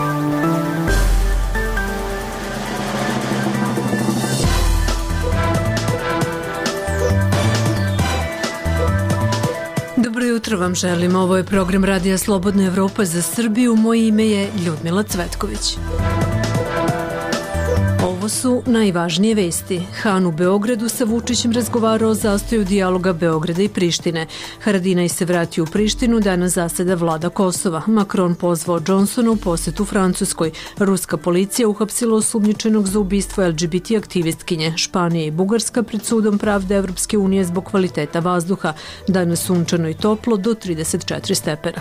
Dobro jutro vam želim. Ovo je program Radija Slobodna Evropa za Srbiju. Moje ime je Ljudmila Cvetković. Ovo su najvažnije vesti. Han u Beogradu sa Vučićem razgovarao o zastoju dijaloga Beograda i Prištine. Haradinaj se vratio u Prištinu, danas zaseda vlada Kosova. Macron pozvao Johnsona u posetu Francuskoj. Ruska policija uhapsila osumnjičenog za ubistvo LGBT aktivistkinje. Španija i Bugarska pred sudom pravde Evropske unije zbog kvaliteta vazduha. Danas sunčano i toplo do 34 stepena.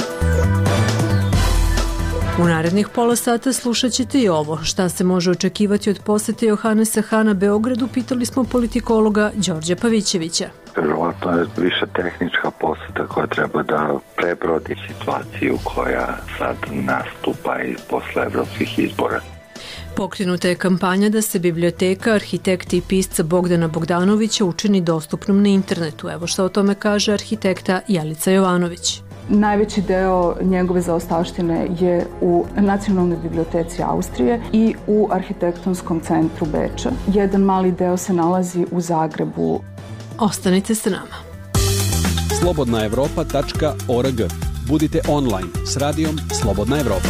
U narednih pola sata slušat ćete i ovo. Šta se može očekivati od posete Johanesa Hana Beogradu, pitali smo politikologa Đorđa Pavićevića. Vjerovatno je više tehnička poseta koja treba da prebrodi situaciju koja sad nastupa i posle evropskih izbora. Pokrenuta je kampanja da se biblioteka, arhitekta i pisca Bogdana Bogdanovića učini dostupnom na internetu. Evo što o tome kaže arhitekta Jelica Jovanović. Najveći deo njegove zaostavštine je u Nacionalnoj biblioteci Austrije i u Arhitektonskom centru Beča. Jedan mali deo se nalazi u Zagrebu. Ostanite sa nama. slobodnaevropa.org. Budite online s radijom Slobodna Evropa.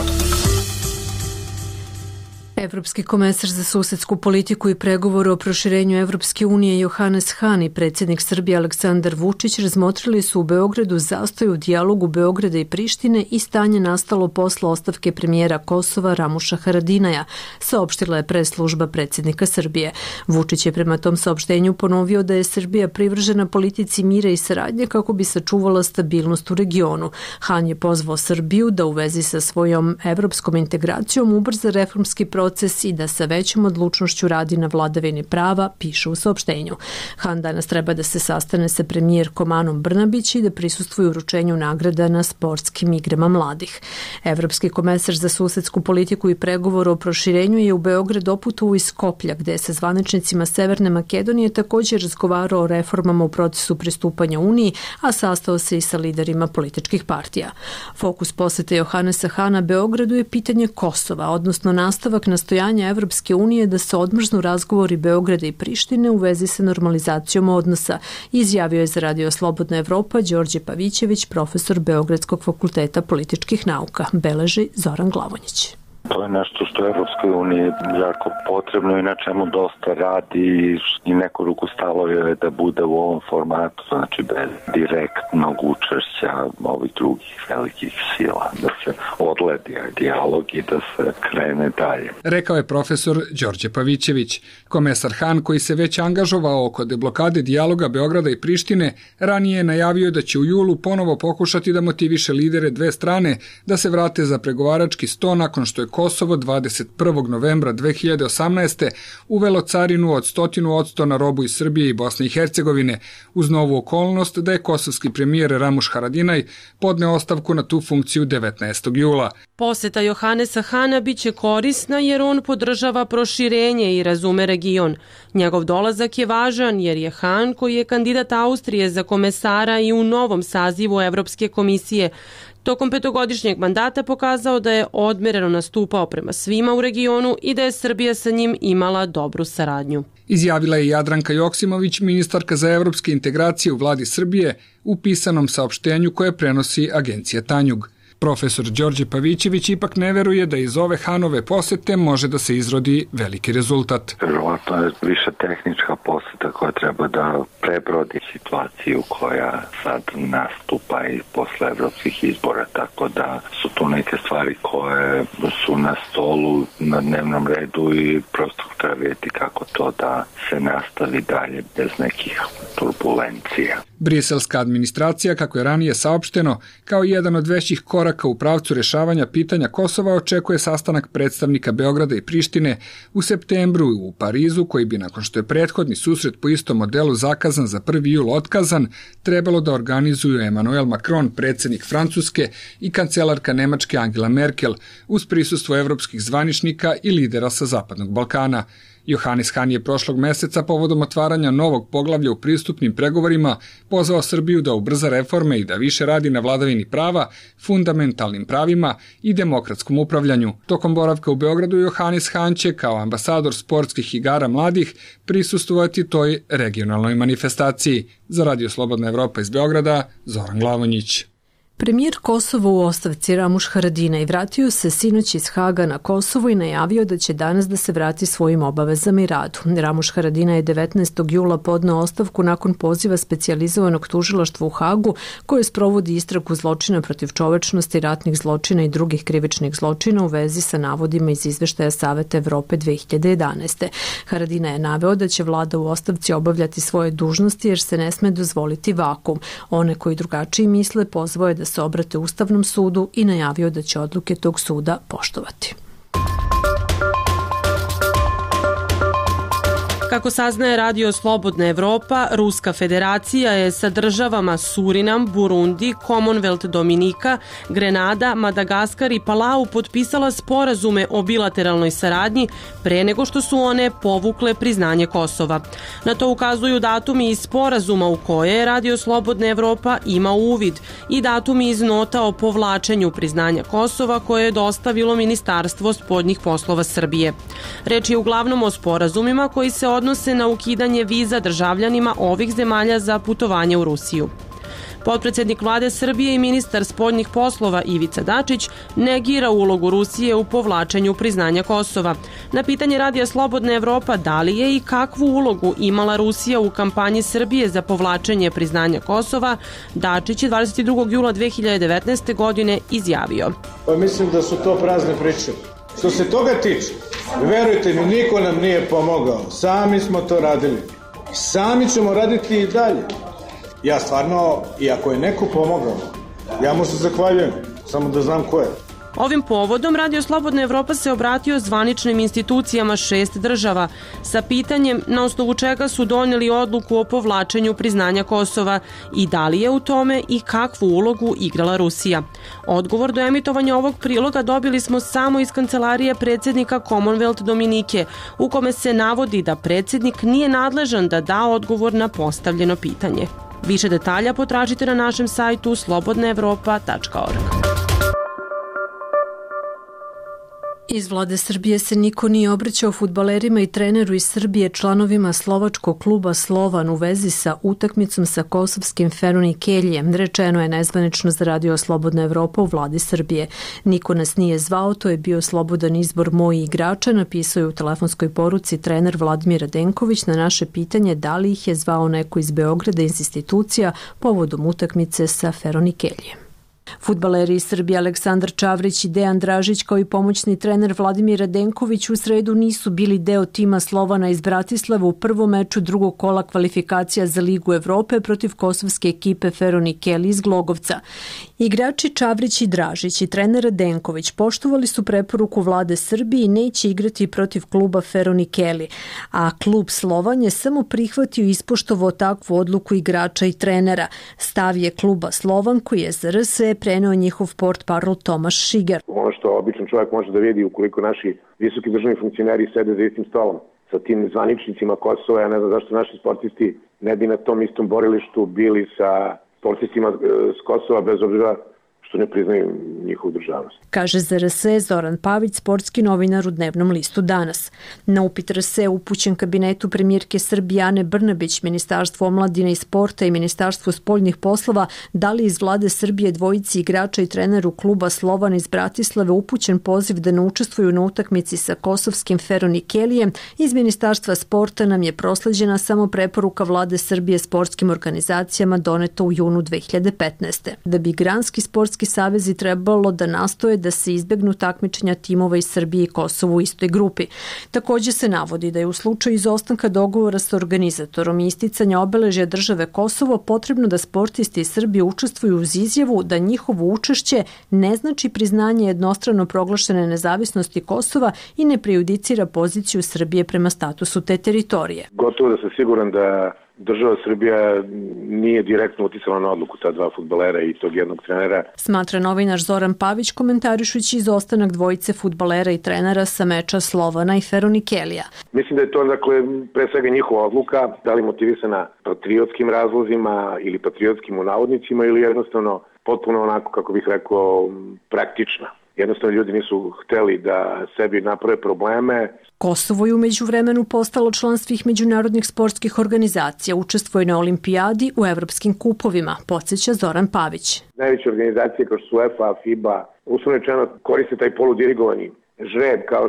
Evropski komesar za susedsku politiku i pregovore o proširenju Evropske unije Johannes Hahn i predsjednik Srbije Aleksandar Vučić razmotrili su u Beogradu zastoj u dijalogu Beograda i Prištine i stanje nastalo posle ostavke premijera Kosova Ramuša Haradinaja, saopštila je press-služba predsjednika Srbije. Vučić je prema tom saopštenju ponovio da je Srbija privržena politici mira i saradnje kako bi sačuvala stabilnost u regionu. Hahn je pozvao Srbiju da u vezi sa svojom evropskom integracijom ubrza reformski proces i da sa većom odlučnošću radi na vladavini prava, piše u saopštenju. Hahn danas treba da se sastane sa premijerkom Anom Brnabić i da prisustvuje uručenju nagrada na sportskim igrama mladih. Evropski komesar za susedsku politiku i pregovor o proširenju je u Beograd doputovao iz Skoplja, gde je sa zvaničnicima Severne Makedonije također razgovarao o reformama u procesu pristupanja Uniji, a sastao se i sa liderima političkih partija. Fokus posete Johannesa Hana Beogradu je pitanje Kosova, odnosno nastavak nastojanja Evropske unije da se odmrznu razgovori Beograda i Prištine u vezi sa normalizacijom odnosa, izjavio je za Radio Slobodna Evropa Đorđe Pavićević, profesor Beogradskog fakulteta političkih nauka, beleži Zoran Glavonjić. To je nešto što je Evropskoj uniji jako potrebno i na čemu dosta radi i neku ruku stalo je da bude u ovom formatu, znači bez direktnog učešća ovih drugih velikih sila, da se odledi dijalog i da se krene dalje. Rekao je profesor Đorđe Pavićević. Komesar Hahn, koji se već angažovao oko deblokade dijaloga Beograda i Prištine, ranije je najavio da će u julu ponovo pokušati da motiviše lidere dve strane da se vrate za pregovarački sto nakon što je Kosovo 21. novembra 2018. uvelo carinu od 100% na robu iz Srbije i Bosne i Hercegovine, uz novu okolnost da je kosovski premijer Ramuš Haradinaj podneo ostavku na tu funkciju 19. jula. Poseta Johannesa Hana biće korisna jer on podržava proširenje i razume region. Njegov dolazak je važan jer je Hahn, koji je kandidat Austrije za komesara i u novom sazivu Evropske komisije, tokom petogodišnjeg mandata pokazao da je odmereno nastupao prema svima u regionu i da je Srbija sa njim imala dobru saradnju. Izjavila je Jadranka Joksimović, ministarka za evropske integracije u vladi Srbije, u pisanom saopštenju koje prenosi agencija Tanjug. Profesor Đorđe Pavićević ipak ne veruje da iz ove Hanove posete može da se izrodi veliki rezultat. Vjerovatno je više tehnička poseta koja treba da prebrodi situaciju koja sad nastupa i posle evropskih izbora, tako da su tu neke stvari koje su na stolu, na dnevnom redu i prosto treba vidjeti kako to da se nastavi dalje bez nekih turbulencija. Briselska administracija, kako je ranije saopšteno, kao jedan od većih koraka u pravcu rešavanja pitanja Kosova očekuje sastanak predstavnika Beograda i Prištine u septembru u Parizu, koji bi, nakon što je prethodni susret po istom modelu zakazan za 1. jul otkazan, trebalo da organizuju Emmanuel Macron, predsjednik Francuske, i kancelarka Nemačke Angela Merkel, uz prisustvo evropskih zvaničnika i lidera sa Zapadnog Balkana. Johannes Hahn je prošlog meseca povodom otvaranja novog poglavlja u pristupnim pregovorima pozvao Srbiju da ubrza reforme i da više radi na vladavini prava, fundamentalnim pravima i demokratskom upravljanju. Tokom boravka u Beogradu Johannes Hahn će kao ambasador sportskih igara mladih prisustvovati toj regionalnoj manifestaciji. Za Radio Slobodna Evropa iz Beograda, Zoran Glavonjić. Premijer Kosova u ostavci Ramuš Haradinaj vratio se sinoć iz Haga na Kosovo i najavio da će danas da se vrati svojim obavezama i radu. Ramuš Haradinaj je 19. jula podneo ostavku nakon poziva specijalizovanog tužilaštva u Hagu koje sprovodi istragu zločina protiv čovečnosti, ratnih zločina i drugih krivičnih zločina u vezi sa navodima iz izveštaja Saveta Evrope 2011. Haradinaj je naveo da će vlada u ostavci obavljati svoje dužnosti jer se ne sme dozvoliti vakuum. One koji drugačiji misle pozvao je da se obrate Ustavnom sudu i najavio da će odluke tog suda poštovati. Kako saznaje Radio Slobodna Evropa, Ruska federacija je sa državama Surinam, Burundi, Commonwealth Dominika, Grenada, Madagaskar i Palau potpisala sporazume o bilateralnoj saradnji pre nego što su one povukle priznanje Kosova. Na to ukazuju datumi iz sporazuma u koje Radio Slobodna Evropa ima uvid i datumi iz nota o povlačenju priznanja Kosova koje je dostavilo Ministarstvo spoljnih poslova Srbije. Reč je uglavnom o sporazumima koji se odnose na ukidanje viza državljanima ovih zemalja za putovanje u Rusiju. Potpredsednik vlade Srbije i ministar spoljnih poslova Ivica Dačić negira ulogu Rusije u povlačenju priznanja Kosova. Na pitanje Radija Slobodna Evropa da li je i kakvu ulogu imala Rusija u kampanji Srbije za povlačenje priznanja Kosova, Dačić je 22. jula 2019. godine izjavio. Pa mislim da su to prazne priče. Što se toga tiče, verujte mi, niko nam nije pomogao. Sami smo to radili. Sami ćemo raditi i dalje. Ja stvarno, i ako je neko pomogao, ja mu se zahvaljujem, samo da znam ko je. Ovim povodom Radio Slobodna Evropa se obratio zvaničnim institucijama 6 država sa pitanjem na osnovu čega su donijeli odluku o povlačenju priznanja Kosova i da li je u tome i kakvu ulogu igrala Rusija. Odgovor do emitovanja ovog priloga dobili smo samo iz kancelarije predsjednika Commonwealth Dominike, u kome se navodi da predsjednik nije nadležan da da odgovor na postavljeno pitanje. Više detalja potražite na našem sajtu slobodnaevropa.org. Iz vlade Srbije se niko nije obraćao fudbalerima i treneru iz Srbije, članovima slovačkog kluba Slovan u vezi sa utakmicom sa kosovskim Feronikeljem, rečeno je nezvanično za Radio Slobodna Evropa u vladi Srbije. Niko nas nije zvao, to je bio slobodan izbor mojih igrača, napisao je u telefonskoj poruci trener Vladimir Radenković na naše pitanje da li ih je zvao neko iz Beograda iz institucija povodom utakmice sa Feronikeljem. Fudbaleri iz Srbije Aleksandar Čavrić i Dejan Dražić kao i pomoćni trener Vladimir Radenković u sredu nisu bili deo tima Slovana iz Bratislava u prvom meču drugog kola kvalifikacija za Ligu Evrope protiv kosovske ekipe Feronikeli iz Glogovca. Igrači Čavrić i Dražić i trener Radenković poštovali su preporuku vlade Srbije i neće igrati protiv kluba Feronikeli, a klub Slovan je samo prihvatio i ispoštovao takvu odluku igrača i trenera. Stav je kluba Slovan koji je za RSE preneo njihov portparol Tomaš Šiger. Ono što običan čovjek može da vidi ukoliko naši visoki državni funkcioneri sede za istim stolom sa tim zvaničnicima Kosova, ja ne znam zašto naši sportisti ne bi na tom istom borilištu bili sa sportistima s Kosova bez obzira što ne priznaju njihovu državnost. Kaže za RSE Zoran Pavić, sportski novinar u dnevnom listu Danas. Na upit RSE upućen kabinetu premijerke Srbije Ane Brnabić, Ministarstvo omladine i sporta i Ministarstvo spoljnih poslova da li iz vlade Srbije dvojici igrača i treneru kluba Slovan iz Bratislave upućen poziv da ne učestvuju na utakmici sa kosovskim Feronikelijem. Iz Ministarstva sporta nam je prosleđena samo preporuka vlade Srbije sportskim organizacijama doneta u junu 2015. Da bi granski sportski savezi trebalo da nastoje da se izbegnu takmičenja timova iz Srbije i Kosova u istoj grupi. Također se navodi da je u slučaju izostanka dogovora sa organizatorom i isticanja obeležja države Kosovo potrebno da sportisti iz Srbije učestvuju uz izjavu da njihovo učešće ne znači priznanje jednostrano proglašene nezavisnosti Kosova i ne prejudicira poziciju Srbije prema statusu te teritorije. Gotovo da sam siguran da država Srbija nije direktno uticala na odluku ta dva fudbalera i tog jednog trenera. Smatra novinaš Zoran Pavić komentarišući izostanak dvojice fudbalera i trenera sa meča Slovana i Feronikelija. Mislim da je to pre svega njihova odluka, da li motivisana patriotskim razlozima ili patriotskim u navodnicima ili jednostavno potpuno onako, kako bih rekao, praktična. Jednostavno ljudi nisu hteli da sebi naprave probleme. Kosovo je u međuvremenu postalo član svih međunarodnih sportskih organizacija, učestvuje na olimpijadi u evropskim kupovima, podsjeća Zoran Pavić. Najveće organizacije kao što su UEFA, FIBA, uslovno rečeno koriste taj poludirigovani žreb kao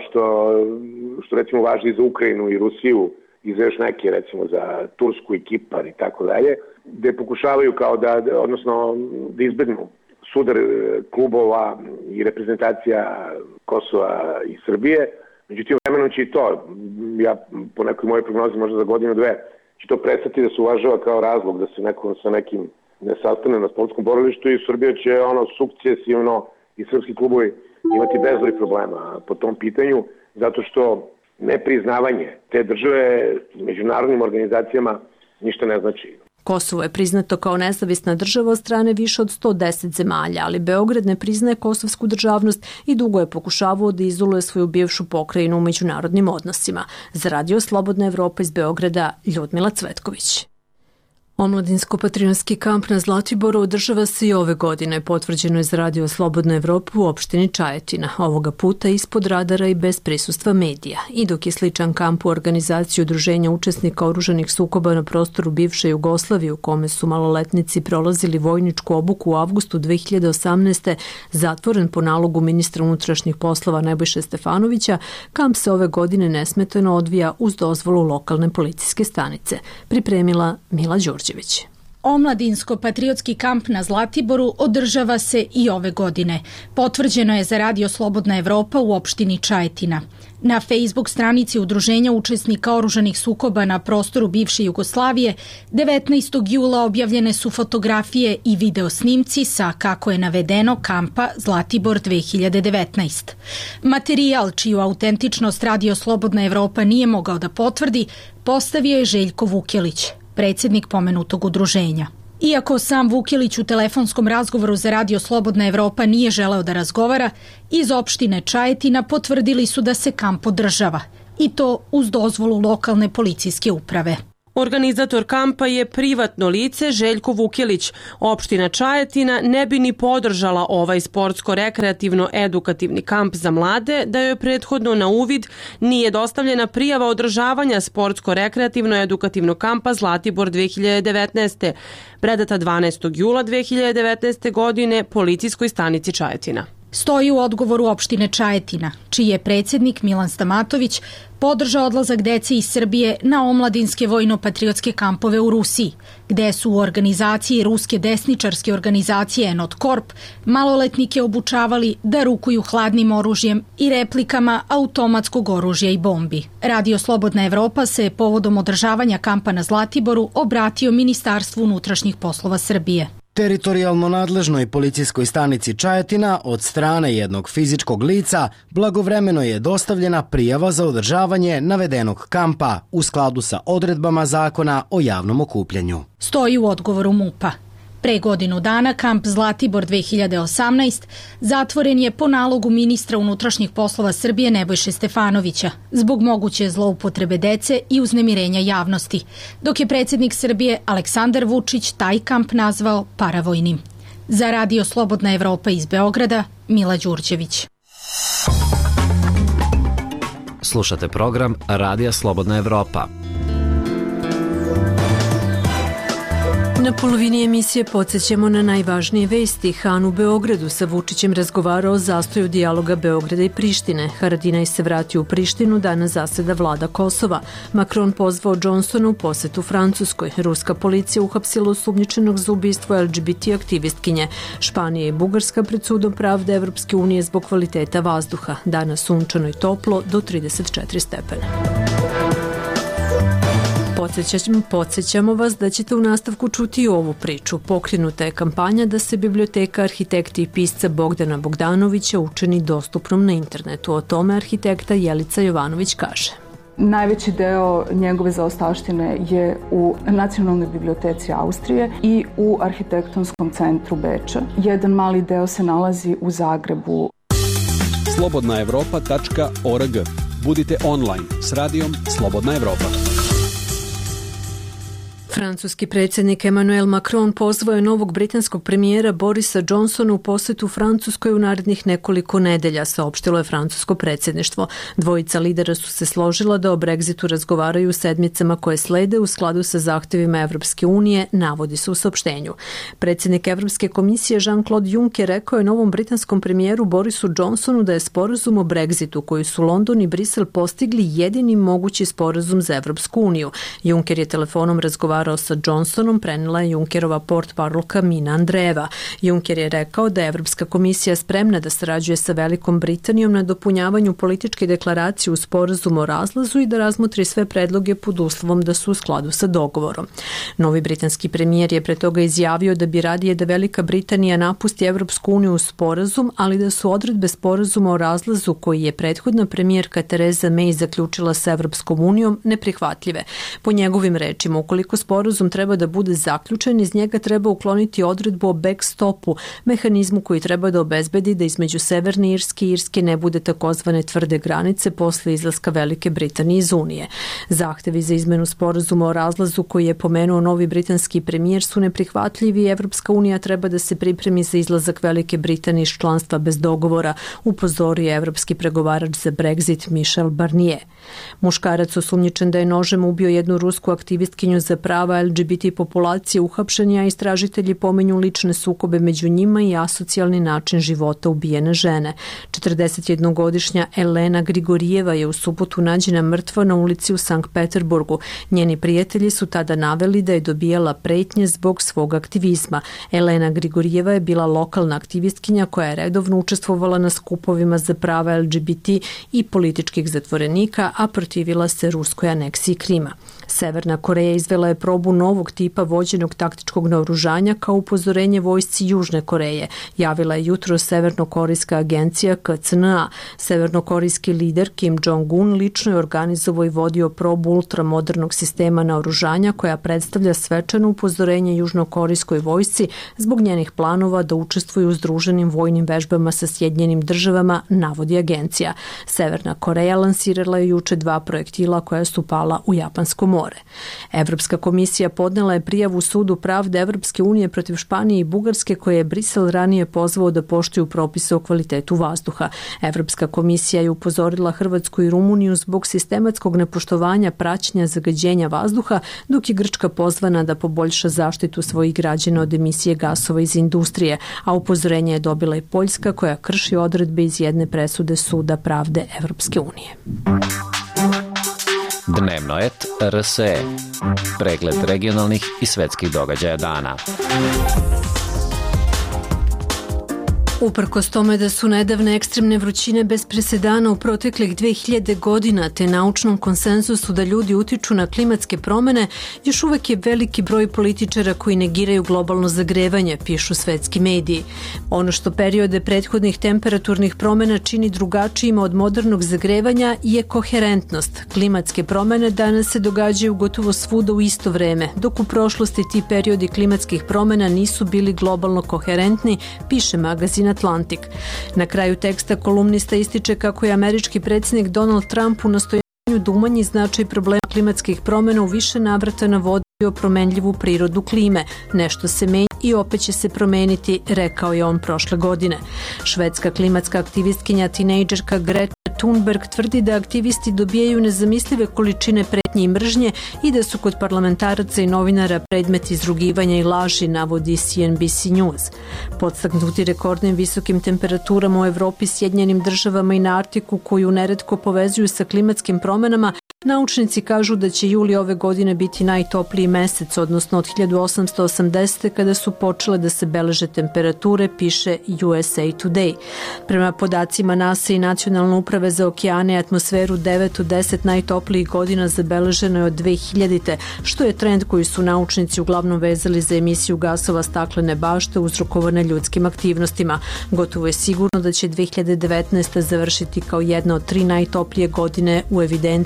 što recimo važi za Ukrajinu i Rusiju i za još neke, recimo za Tursku i Kipar i tako dalje, gde pokušavaju kao da izbegnu sudar klubova i reprezentacija Kosova i Srbije. Međutim, vremenom će i to, ja po nekoj mojoj prognozi možda za godinu, dve, će to prestati da se uvažava kao razlog da se neko sa nekim ne sastane na sportskom borilištu i Srbija će sukcesivno i srpski klubovi imati bezbroj problema po tom pitanju, zato što nepriznavanje te države međunarodnim organizacijama ništa ne znači. Kosovo je priznato kao nezavisna država od strane više od 110 zemalja, ali Beograd ne priznaje kosovsku državnost i dugo je pokušavao da izoluje svoju bivšu pokrajinu u međunarodnim odnosima. Za Radio Slobodna Evropa iz Beograda, Ljudmila Cvetković. Omladinsko-patrionski kamp na Zlatiboru održava se i ove godine. Potvrđeno je za Radio Slobodna Evropa u opštini Čajetina. Ovoga puta ispod radara i bez prisustva medija. I dok je sličan kamp u organizaciji udruženja učesnika oružanih sukoba na prostoru bivše Jugoslavije u kome su maloletnici prolazili vojničku obuku u avgustu 2018. zatvoren po nalogu ministra unutrašnjih poslova Nebojše Stefanovića, kamp se ove godine nesmetano odvija uz dozvolu lokalne policijske stanice. Pripremila Mila Đurđević. Omladinsko-patriotski kamp na Zlatiboru održava se i ove godine. Potvrđeno je za Radio Slobodna Evropa u opštini Čajetina. Na Facebook stranici udruženja učesnika oružanih sukoba na prostoru bivše Jugoslavije 19. jula objavljene su fotografije i video snimci sa, kako je navedeno, kampa Zlatibor 2019. Materijal, čiju autentičnost Radio Slobodna Evropa nije mogao da potvrdi, postavio je Željko Vukjelić, predsjednik pomenutog udruženja. Iako sam Vukjelić u telefonskom razgovoru za Radio Slobodna Evropa nije želeo da razgovara, iz opštine Čajetina potvrdili su da se kamp održava, i to uz dozvolu lokalne policijske uprave. Organizator kampa je privatno lice Željko Vukjelić. Opština Čajetina ne bi ni podržala ovaj sportsko-rekreativno-edukativni kamp za mlade da joj prethodno na uvid nije dostavljena prijava održavanja sportsko-rekreativno-edukativnog kampa Zlatibor 2019. predata 12. jula 2019. godine policijskoj stanici Čajetina. Stoji u odgovoru opštine Čajetina, čiji je predsjednik Milan Stamatović podržao odlazak dece iz Srbije na omladinske vojno-patriotske kampove u Rusiji, gde su u organizaciji ruske desničarske organizacije Enot Corp maloletnike obučavali da rukuju hladnim oružjem i replikama automatskog oružja i bombi. Radio Slobodna Evropa se povodom održavanja kampa na Zlatiboru obratio Ministarstvu unutrašnjih poslova Srbije. Teritorijalno nadležnoj policijskoj stanici Čajetina od strane jednog fizičkog lica blagovremeno je dostavljena prijava za održavanje navedenog kampa u skladu sa odredbama zakona o javnom okupljanju. Stoji u odgovoru MUP-a. Pre godinu dana kamp Zlatibor 2018 zatvoren je po nalogu ministra unutrašnjih poslova Srbije Nebojše Stefanovića zbog moguće zloupotrebe dece i uznemirenja javnosti, dok je predsjednik Srbije Aleksandar Vučić taj kamp nazvao paravojnim. Za Radio Slobodna Evropa iz Beograda, Mila Đurđević. Slušate program Radija Slobodna Evropa. Na polovini emisije podsjećamo na najvažnije vesti. Han u Beogradu sa Vučićem razgovarao o zastoju dijaloga Beograda i Prištine. Haradinaj se vratio u Prištinu, danas zaseda vlada Kosova. Macron pozvao Johnsona u posetu Francuskoj. Ruska policija uhapsila osumnjičenog za ubistvo LGBT aktivistkinje. Španija i Bugarska pred sudom pravde Evropske unije zbog kvaliteta vazduha. Danas sunčano i toplo do 34 stepena. Podsjećamo vas da ćete u nastavku čuti i ovu priču. Pokrenuta je kampanja da se biblioteka arhitekta i pisca Bogdana Bogdanovića učini dostupnom na internetu. O tome arhitekta Jelica Jovanović kaže. Najveći deo njegove zaostavštine je u Nacionalnoj biblioteci Austrije i u Arhitektonskom centru Beča. Jedan mali deo se nalazi u Zagrebu. slobodnaevropa.org. Budite online s radijom Slobodna Evropa. Francuski predsjednik Emmanuel Macron pozvao je novog britanskog premijera Borisa Johnsona u posjetu Francuskoj u narednih nekoliko nedelja, saopštilo je francusko predsjedništvo. Dvojica lidera su se složila da o Brexitu razgovaraju u sedmicama koje slede u skladu sa zahtjevima Evropske unije, navodi se u saopštenju. Predsjednik Evropske komisije Jean-Claude Juncker rekao je novom britanskom premijeru Borisu Johnsonu da je sporazum o Brexitu koji su London i Brisel postigli jedini mogući sporazum za Evropsku uniju. Juncker je telefonom razgovarao sa Johnsonom, prenijela je Junckerova portparolka Mina Andreeva. Juncker je rekao da je Evropska komisija spremna da sarađuje sa Velikom Britanijom na dopunjavanju političke deklaracije u sporazumu o razlazu i da razmotri sve predloge pod uslovom da su u skladu sa dogovorom. Novi britanski premijer je pre toga izjavio da bi radije da Velika Britanija napusti Evropsku uniju u sporazum, ali da su odredbe sporazuma o razlazu koji je prethodna premijerka Theresa May zaključila sa Evropskom unijom neprihvatljive. Po njegovim rečima, ukoliko sporazum treba da bude zaključen, iz njega treba ukloniti odredbu o backstopu, mehanizmu koji treba da obezbedi da između Severne Irske i Irske ne bude takozvane tvrde granice posle izlaska Velike Britanije iz Unije. Zahtevi za izmenu sporazuma o razlazu koji je pomenuo novi britanski premijer su neprihvatljivi i Evropska unija treba da se pripremi za izlazak Velike Britanije iz članstva bez dogovora, upozorio je evropski pregovarač za Brexit Michel Barnier. Muškarac osumnjičen da je nožem ubio jednu rusku aktivistkinju za prava LGBT populacije uhapšen je, a istražitelji pominju lične sukobe među njima i asocijalni način života ubijene žene. 41-godišnja Elena Grigorijeva je u subotu nađena mrtva na ulici u Sankt Peterburgu. Njeni prijatelji su tada naveli da je dobijala pretnje zbog svog aktivizma. Elena Grigorijeva je bila lokalna aktivistkinja koja je redovno učestvovala na skupovima za prava LGBT i političkih zatvorenika, a protivila se ruskoj aneksiji Krima. Severna Koreja izvela je probu novog tipa vođenog taktičkog naoružanja kao upozorenje vojsci Južne Koreje, javila je jutro severnokorejska agencija KCNA. Severnokorejski lider Kim Jong-un lično je organizovao i vodio probu ultramodernog sistema naoružanja koja predstavlja svečano upozorenje južnokorejskoj vojsci zbog njenih planova da učestvuju u združenim vojnim vežbama sa Sjedinjenim državama, navodi agencija. Severna Koreja lansirala je juče 2 projektila koja su pala u Japansko more. Evropska komisija podnela je prijavu Sudu pravde Evropske unije protiv Španije i Bugarske koje je Brisel ranije pozvao da poštuju propise o kvalitetu vazduha. Evropska komisija je upozorila Hrvatsku i Rumuniju zbog sistematskog nepoštovanja praćenja zagađenja vazduha, dok je Grčka pozvana da poboljša zaštitu svojih građana od emisije gasova iz industrije, a upozorenje je dobila i Poljska koja krši odredbe iz jedne presude Suda pravde Evropske unije. Dnevnoet RSE. Pregled regionalnih i svetskih događaja dana. Uprkos tome da su nedavne ekstremne vrućine bez presedana u proteklih 2000 godina te naučnom konsenzusu da ljudi utiču na klimatske promene, još uvek je veliki broj političara koji negiraju globalno zagrevanje, pišu svetski mediji. Ono što periode prethodnih temperaturnih promena čini drugačijima od modernog zagrevanja je koherentnost. Klimatske promene danas se događaju gotovo svuda u isto vreme, dok u prošlosti ti periodi klimatskih promena nisu bili globalno koherentni, piše magazin Atlantik. Na kraju teksta kolumnista ističe kako je američki predsjednik Donald Trump u nastojanju da umanji značaj problema klimatskih promjena u više navrata navodio promenljivu prirodu klime. Nešto se menja i opet će se promeniti, rekao je on prošle godine. Švedska klimatska aktivistkinja tinejdžerka Greta Thunberg tvrdi da aktivisti dobijaju nezamislive količine pretnje i mržnje i da su kod parlamentaraca i novinara predmet izrugivanja i laži, navodi CNBC News. Podstaknuti rekordnim visokim temperaturama u Evropi, Sjedinjenim državama i na Arktiku koju neretko povezuju sa klimatskim promenama, naučnici kažu da će juli ove godine biti najtopliji mesec, odnosno od 1880. kada su počele da se beleže temperature, piše USA Today. Prema podacima NASA i Nacionalne uprave za okeane i atmosferu, 9 od 10 najtoplijih godina zabeleženo je od 2000. što je trend koji su naučnici uglavnom vezali za emisiju gasova staklene bašte uzrokovane ljudskim aktivnostima. Gotovo je sigurno da će 2019. završiti kao jedna od 3 najtoplije godine u evidenciji, tvrdi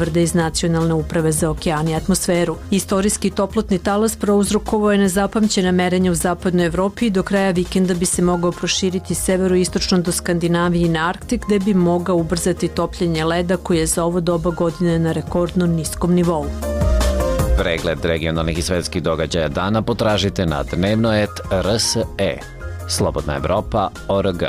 tvrde iz Nacionalne uprave za okean i atmosferu. Istorijski toplotni talas prouzrokovao je nezapamćena merenja u zapadnoj Evropi i do kraja vikenda bi se mogao proširiti severoistočno do Skandinavije i na Arktik, gde bi mogao ubrzati topljenje leda koji je za ovo doba godine na rekordno niskom nivou. Pregled regionalnih i svetskih događaja dana potražite na dnevno.rs.e. Slobodna Evropa.org.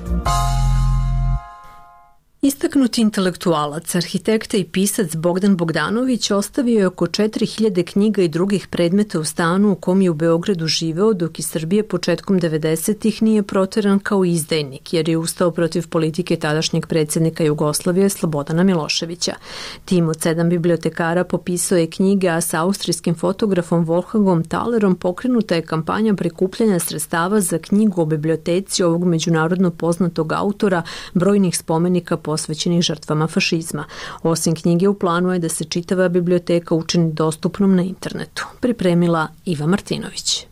Istaknuti intelektualac, arhitekta i pisac Bogdan Bogdanović ostavio je oko 4000 knjiga i drugih predmeta u stanu u kom je u Beogradu živeo, dok iz Srbije početkom 90-ih nije proteran kao izdajnik, jer je ustao protiv politike tadašnjeg predsjednika Jugoslavije Slobodana Miloševića. Tim od 7 bibliotekara popisao je knjige, a sa austrijskim fotografom Wolfgangom Thalerom pokrenuta je kampanja prikupljanja sredstava za knjigu o biblioteci ovog međunarodno poznatog autora brojnih spomenika posvećenih žrtvama fašizma. Osim knjige, u planu je da se čitava biblioteka učini dostupnom na internetu. Pripremila Iva Martinović.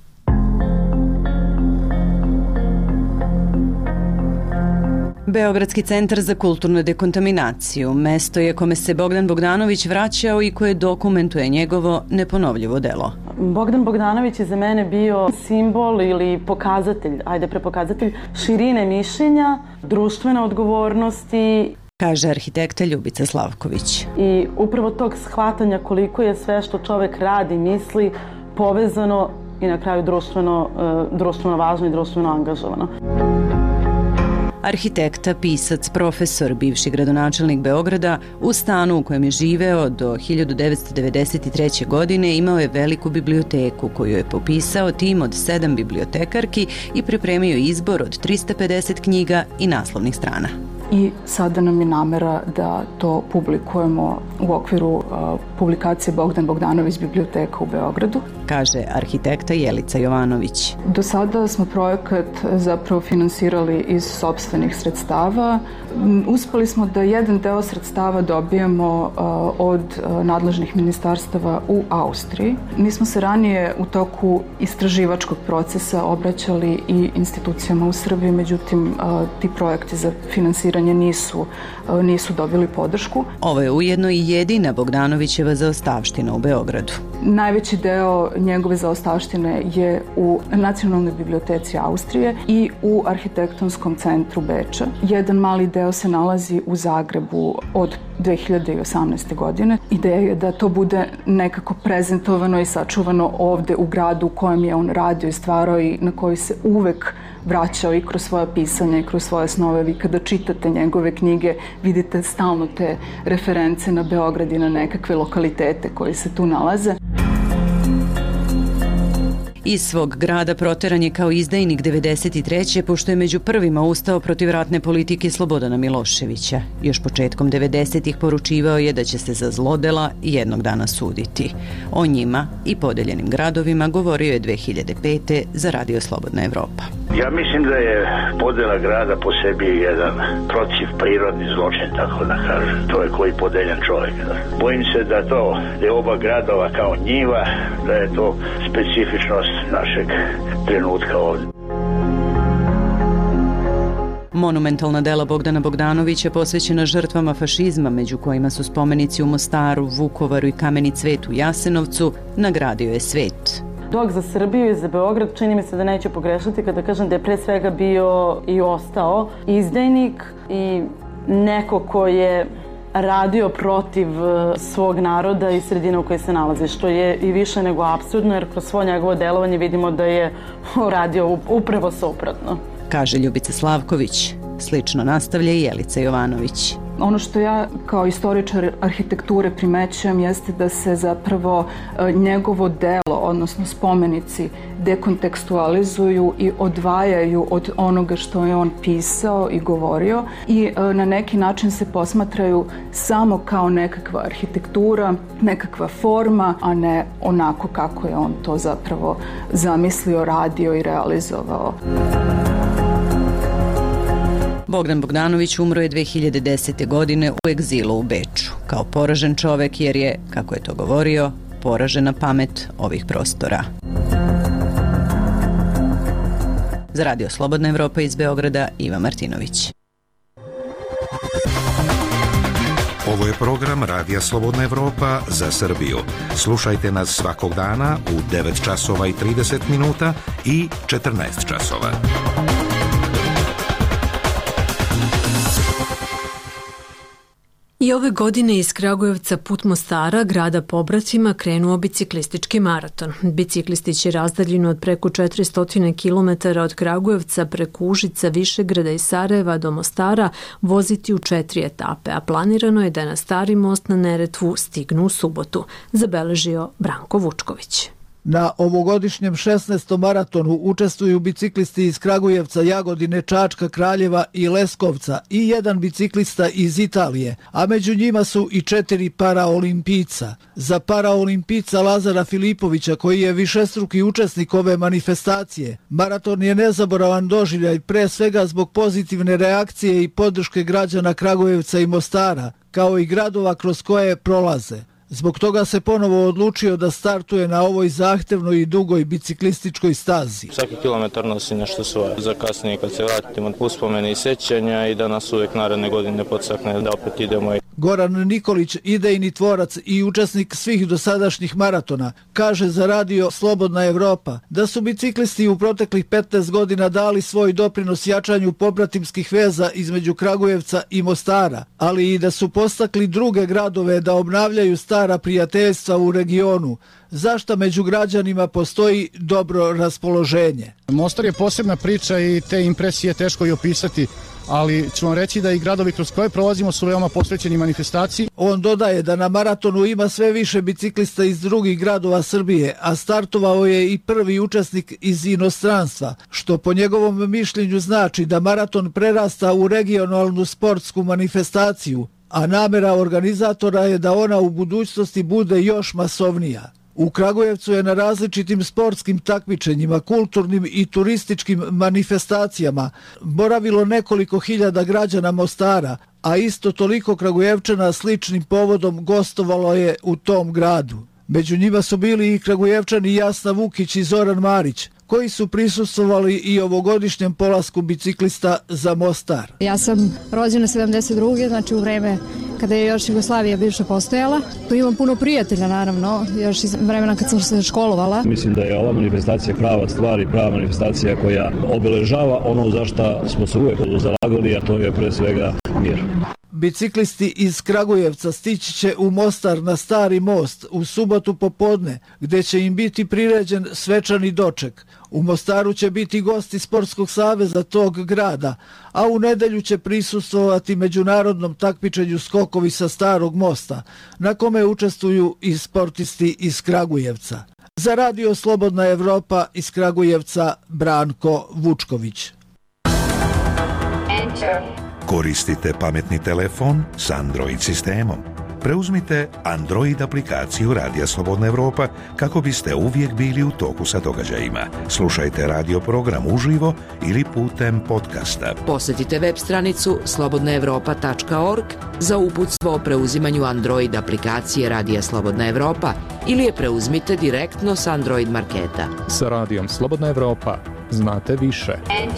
Beogradski centar za kulturnu dekontaminaciju mesto je kome se Bogdan Bogdanović vraćao i koje dokumentuje njegovo neponovljivo delo. Bogdan Bogdanović je za mene bio simbol ili pokazatelj, prepokazatelj širine mišljenja, društvene odgovornosti, kaže arhitekta Ljubica Slavković. I upravo tog shvatanja koliko je sve što čovek radi, misli, povezano i na kraju društveno važno i društveno angažovano. Arhitekta, pisac, profesor, bivši gradonačelnik Beograda, u stanu u kojem je živeo do 1993. godine imao je veliku biblioteku koju je popisao tim od 7 bibliotekarki i pripremio izbor od 350 knjiga i naslovnih strana. I sada nam je namera da to publikujemo u okviru publikacije Bogdan Bogdanović biblioteka u Beogradu, kaže arhitekta Jelica Jovanović. Do sada smo projekat zapravo finansirali iz sopstvenih sredstava. Uspeli smo da jedan deo sredstava dobijemo od nadležnih ministarstava u Austriji. Mi smo se ranije u toku istraživačkog procesa obraćali i institucijama u Srbiji, međutim ti projekti za finansiranje nisu dobili podršku. Ovo je ujedno i jedina Bogdanovićeva zaostavština u Beogradu. Najveći deo njegove zaostavštine je u Nacionalnoj biblioteci Austrije i u Arhitektonskom centru Beča. Jedan mali deo se nalazi u Zagrebu od 2018. godine. Ideja je da to bude nekako prezentovano i sačuvano ovde u gradu u kojem je on radio i stvarao i na koji se uvek vraćao i kroz svoje pisanje i kroz svoje snove. Vi kada čitate njegove knjige vidite stalno te reference na Beograd i na nekakve lokalitete koji se tu nalaze. Iz svog grada proteran je kao izdajnik 93. pošto je među prvima ustao protiv ratne politike Slobodana Miloševića. Još početkom 90-ih poručivao je da će se za zlodela jednog dana suditi. O njima i podeljenim gradovima govorio je 2005. za Radio Slobodna Evropa. Ja mislim da je podela grada po sebi jedan protivprirodni zločin, tako da kažem. To je koji podeljen čovjek. Bojim se da to je oba gradova kao njiva, da je to specifičnost našeg trenutka ovdje. Monumentalna dela Bogdana Bogdanovića posvećena žrtvama fašizma, među kojima su spomenici u Mostaru, Vukovaru i Kameni cvet u Jasenovcu, nagradio je svet. Dok za Srbiju i za Beograd čini mi se da neće pogrešiti kada kažem da je pre svega bio i ostao izdajnik i neko ko je radio protiv svog naroda i sredine u kojoj se nalazi, što je i više nego apsurdno, jer kroz svo njegovo delovanje vidimo da je radio upravo suprotno. Kaže Ljubica Slavković. Slično nastavlja i Jelica Jovanović. Ono što ja kao istoričar arhitekture primećujem jeste da se zapravo njegovo delo, odnosno spomenici, dekontekstualizuju i odvajaju od onoga što je on pisao i govorio i na neki način se posmatraju samo kao nekakva arhitektura, nekakva forma, a ne onako kako je on to zapravo zamislio, radio i realizovao. Bogdan Bogdanović umro je 2010. godine u egzilu u Beču, kao poražen čovek jer je, kako je to govorio, poražena pamet ovih prostora. Za Radio Slobodna Evropa iz Beograda, Iva Martinović. Ovo je program Radija Slobodna Evropa za Srbiju. Slušajte nas svakog dana u 9 časova i 30 minuta i 14 časova. I ove godine iz Kragujevca put Mostara, grada pobratima, krenuo biciklistički maraton. Biciklisti će razdaljinu od preko 400 km od Kragujevca preko Užica, Višegrada i Sarajeva do Mostara voziti u 4 etape, a planirano je da na Stari most na Neretvu stignu u subotu, zabeležio Branko Vučković. Na ovogodišnjem 16. maratonu učestvuju biciklisti iz Kragujevca, Jagodine, Čačka, Kraljeva i Leskovca i jedan biciklista iz Italije, a među njima su i 4 paraolimpijca. Za paraolimpijca Lazara Filipovića, koji je višestruki učesnik ove manifestacije, maraton je nezaboravan doživljaj pre svega zbog pozitivne reakcije i podrške građana Kragujevca i Mostara, kao i gradova kroz koje prolaze. Zbog toga se ponovo odlučio da startuje na ovoj zahtevnoj i dugoj biciklističkoj stazi. Svaki kilometar nosi nešto svoje. Za kasnije kad se vratimo uspomene i sećanja i da nas uvek naredne godine podstakne da opet idemo. Goran Nikolić, idejni tvorac i učesnik svih dosadašnjih maratona, kaže za Radio Slobodna Evropa da su biciklisti u proteklih 15 godina dali svoj doprinos jačanju pobratimskih veza između Kragujevca i Mostara, ali i da su postakli druge gradove da obnavljaju stara prijateljstva u regionu, zašto među građanima postoji dobro raspoloženje. Mostar je posebna priča i te impresije teško i opisati, ali ću vam reći da i gradovi kroz koje prolazimo su veoma posvećeni manifestaciji. On dodaje da na maratonu ima sve više biciklista iz drugih gradova Srbije, a startovao je i prvi učesnik iz inostranstva, što po njegovom mišljenju znači da maraton prerasta u regionalnu sportsku manifestaciju, a namera organizatora je da ona u budućnosti bude još masovnija. U Kragujevcu je na različitim sportskim takmičenjima, kulturnim i turističkim manifestacijama boravilo nekoliko hiljada građana Mostara, a isto toliko Kragujevčana sličnim povodom gostovalo je u tom gradu. Među njima su bili i Kragujevčani Jasna Vukić i Zoran Marić, koji su prisustvovali i ovogodišnjem polasku biciklista za Mostar. Ja sam rođena 72. znači u vreme kada je još Jugoslavija bivša postojala. Tu imam puno prijatelja, naravno, još iz vremena kad sam se školovala. Mislim da je ova manifestacija prava stvar i prava manifestacija koja obeležava ono za šta smo se uvijek zalagali, a to je pre svega mir. Biciklisti iz Kragujevca stići će u Mostar na Stari most u subotu popodne, gde će im biti priređen svečani doček. U Mostaru će biti gosti Sportskog saveza tog grada, a u nedelju će prisustvovati međunarodnom takmičenju skokovi sa Starog mosta, na kome učestvuju i sportisti iz Kragujevca. Za Radio Slobodna Evropa iz Kragujevca, Branko Vučković. Koristite pametni telefon s Android sistemom. Preuzmite Android aplikaciju Radija Slobodna Evropa kako biste uvijek bili u toku sa događajima. Slušajte radio program uživo ili putem podcasta. Posjetite web stranicu slobodnaevropa.org za uputstvo o preuzimanju Android aplikacije Radija Slobodna Evropa ili je preuzmite direktno s Android marketa. Sa Radijom Slobodna Evropa znate više.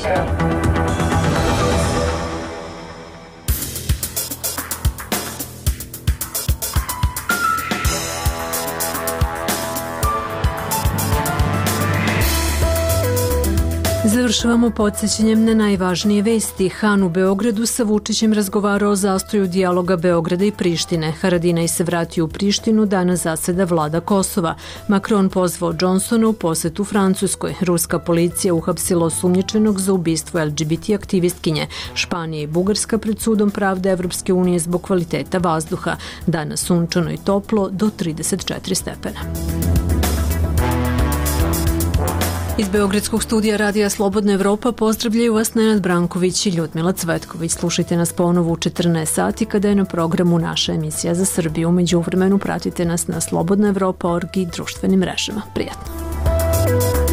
Završavamo podsjećanjem na najvažnije vesti. Han u Beogradu sa Vučićem razgovarao o zastoju dijaloga Beograda i Prištine. Haradinaj se vratio u Prištinu, danas zaseda vlada Kosova. Macron pozvao Johnsona u posetu Francuskoj. Ruska policija uhapsila osumnjičenog za ubistvo LGBT aktivistkinje. Španija i Bugarska pred sudom pravde Evropske unije zbog kvaliteta vazduha. Danas sunčano i toplo do 34 stepena. Iz Beogradskog studija Radija Slobodna Evropa pozdravljaju vas Nenad Branković i Ljudmila Cvetković. Slušajte nas ponovo u 14 sati kada je na programu naša emisija za Srbiju. Međuvremenu pratite nas na slobodnaevropa.org i društvenim mrežama. Prijatno!